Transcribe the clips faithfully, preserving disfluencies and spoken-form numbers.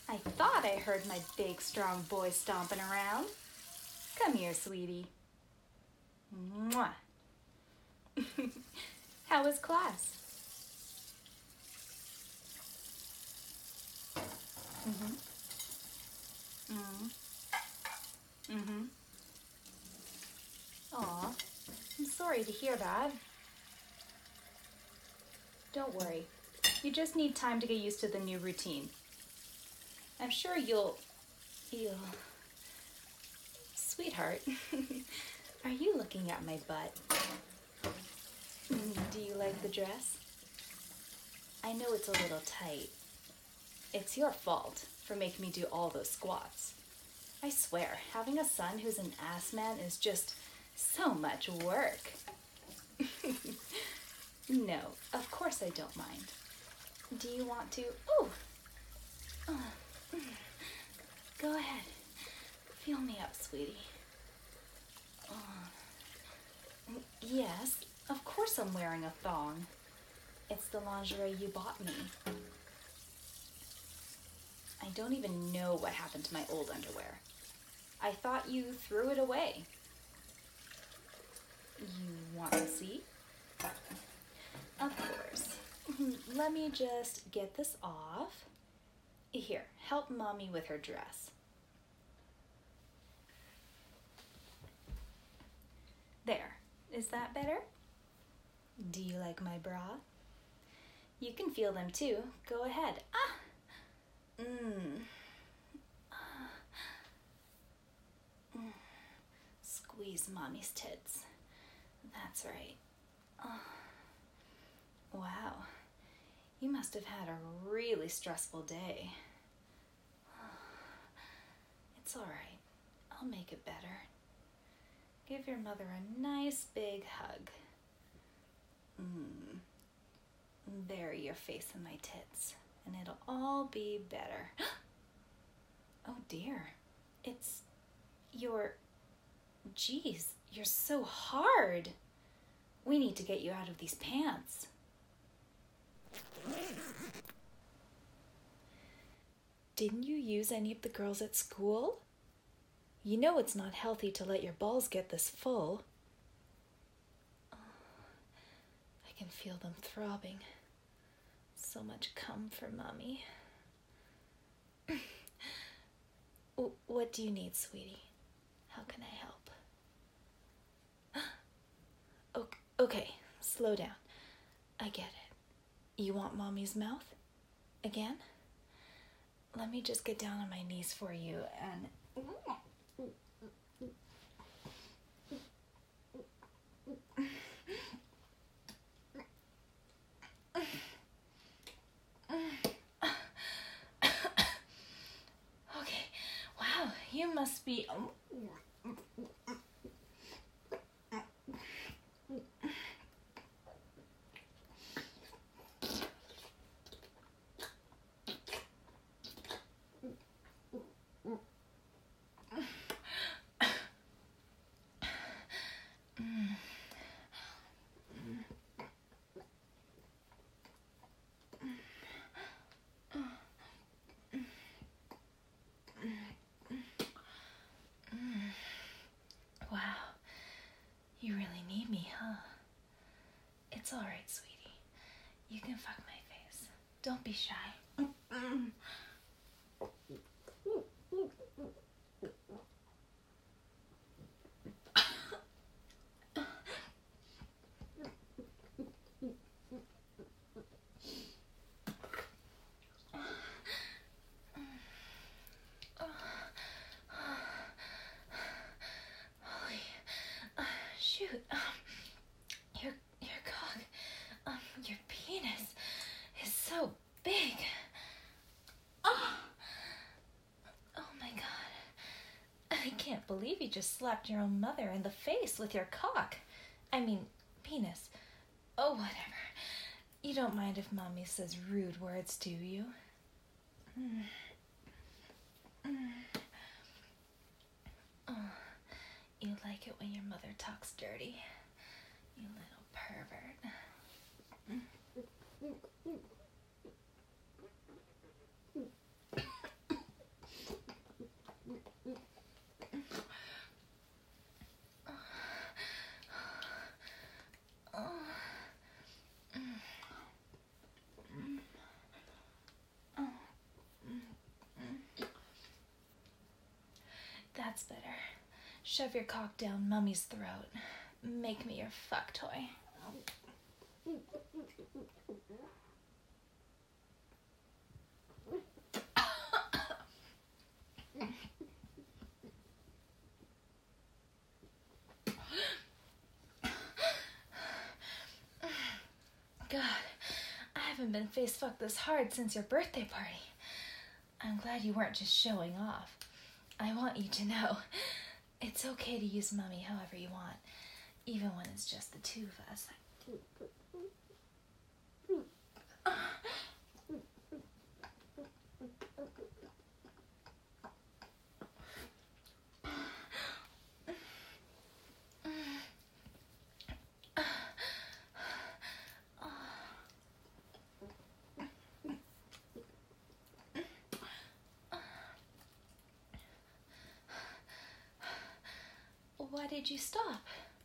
I thought I heard my big, strong boy stomping around. Come here, sweetie. Mwah. How was class? Mm-hmm. Mm-hmm. Mm-hmm. Aw, I'm sorry to hear that. Don't worry. You just need time to get used to the new routine. I'm sure you'll... you'll... Sweetheart, are you looking at my butt? Do you like the dress? I know it's a little tight. It's your fault for making me do all those squats. I swear, having a son who's an ass man is just so much work. No, of course I don't mind. Do you want to? Ooh. Uh, go ahead. Feel me up, sweetie. Uh, yes, of course I'm wearing a thong. It's the lingerie you bought me. I don't even know what happened to my old underwear. I thought you threw it away. You want to see? Of course. Let me just get this off. Here, help Mommy with her dress. There. Is that better? Do you like my bra? You can feel them too. Go ahead. Ah! Mmm. Mm. Squeeze Mommy's tits. That's right. Oh. Wow. You must have had a really stressful day. It's all right. I'll make it better. Give your mother a nice big hug. Mmm. Bury your face in my tits, and it'll all be better. Oh dear. It's your... Geez, you're so hard. We need to get you out of these pants. Didn't you use any of the girls at school? You know it's not healthy to let your balls get this full. Oh, I can feel them throbbing. So much cum for Mommy. What do you need, sweetie? How can I help? Okay, slow down. I get it. You want Mommy's mouth? Again? Let me just get down on my knees for you and... Okay, wow, you must be... Wow, you really need me, huh? It's all right, sweetie. You can fuck my face. Don't be shy. Shoot, um, your, your cock, um, your penis is so big. Oh, oh my God. I can't believe you just slapped your own mother in the face with your cock. I mean, penis. Oh, whatever. You don't mind if Mommy says rude words, do you? Mm. Mm. Oh. You like it when your mother talks dirty, you little pervert. That's better. Shove your cock down Mummy's throat. Make me your fuck toy. God, I haven't been face fucked this hard since your birthday party. I'm glad you weren't just showing off. I want you to know, it's okay to use Mummy however you want, even when it's just the two of us. Why did you stop?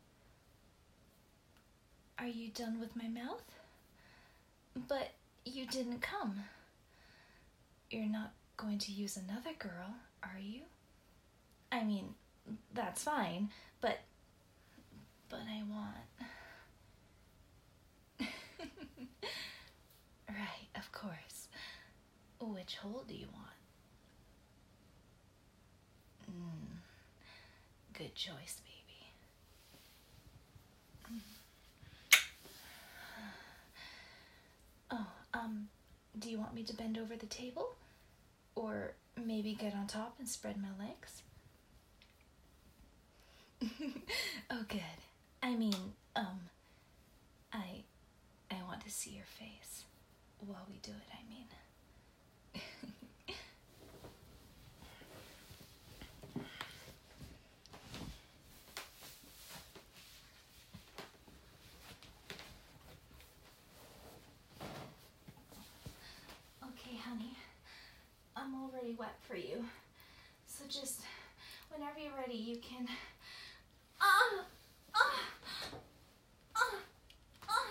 Are you done with my mouth? But you didn't come. You're not going to use another girl, are you? I mean, that's fine, but... But I want... Right, of course. Which hole do you want? Mm. Good choice, baby. Oh, um, do you want me to bend over the table? Or maybe get on top and spread my legs? Oh, good. I mean, um, I, I want to see your face while we do it, I mean. Okay, honey, I'm already wet for you, so just whenever you're ready, you can. Ah, ah, ah, ah,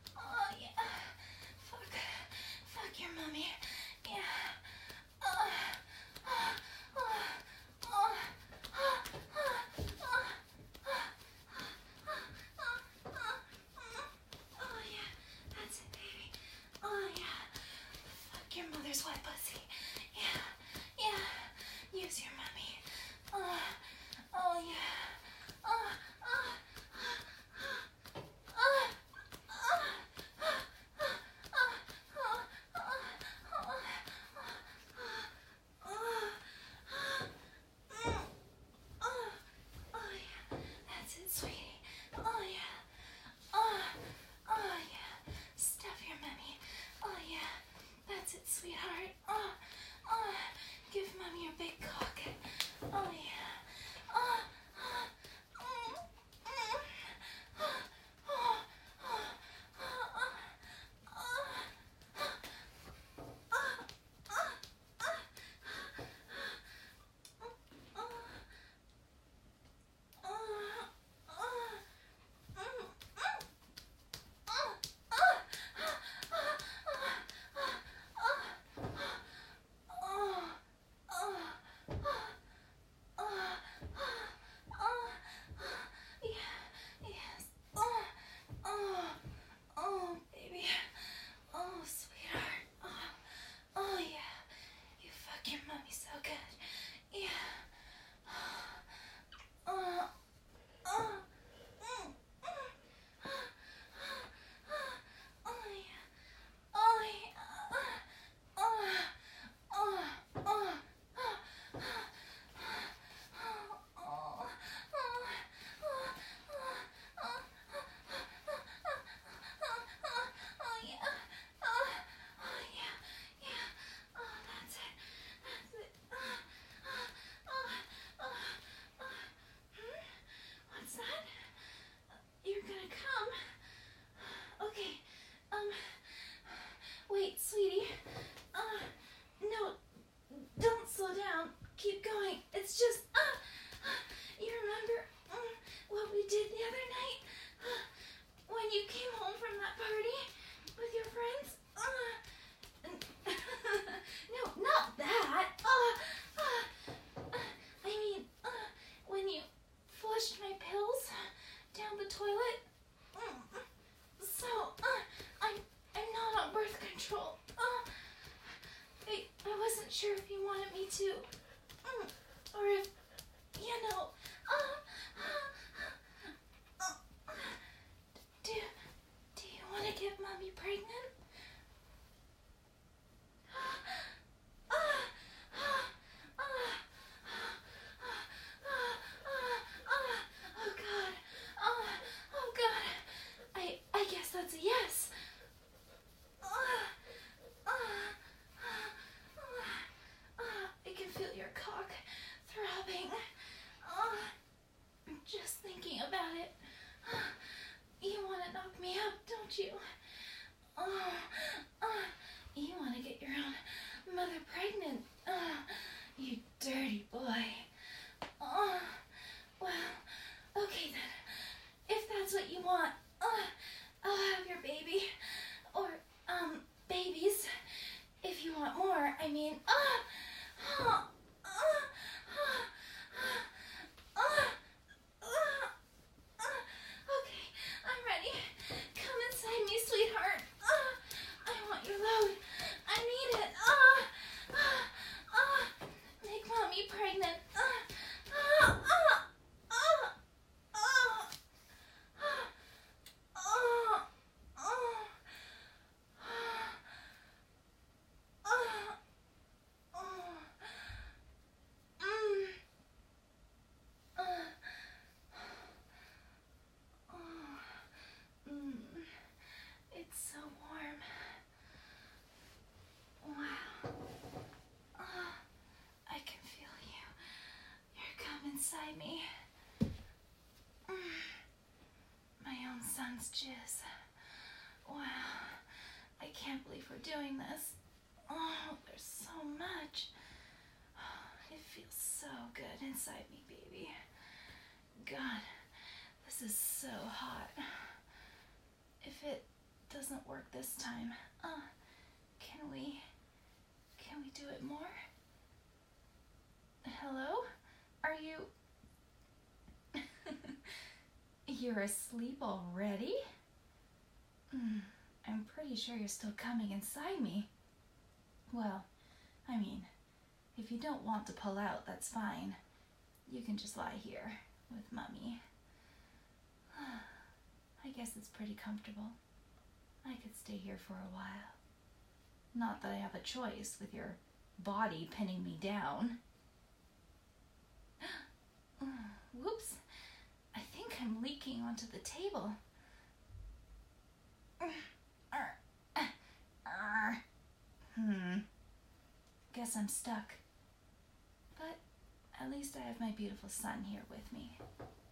Mommy. Yeah. Uh. pregnant? Oh God. Oh, oh God. I I guess that's a yes. I can feel your cock throbbing. Just thinking about it. You want to knock me out, don't you? You want to get your own mother pregnant. You dirty boy. Well, okay then. If that's what you want, I'll have your baby. Or, um, babies. If you want more, I mean, uh, uh, uh, uh, uh, okay, I'm ready. Come inside me, sweetheart. Uh, I want your load. I need it. Uh, uh, uh, make mommy pregnant. Uh, uh, uh, uh, uh, uh, uh, It's so warm. Wow. Oh, I can feel you. You're come inside me. Mm. My own son's jizz. Wow. I can't believe we're doing this. Oh, there's so much. It feels so good inside me, baby. God, this is so hot. If it doesn't work this time, uh, can we, can we do it more? Hello? Are you, you're asleep already? Mm, I'm pretty sure you're still coming inside me. Well, I mean, if you don't want to pull out, that's fine. You can just lie here with Mommy. I guess it's pretty comfortable. I could stay here for a while. Not that I have a choice with your body pinning me down. Whoops. I think I'm leaking onto the table. Hmm. Guess I'm stuck. But at least I have my beautiful son here with me.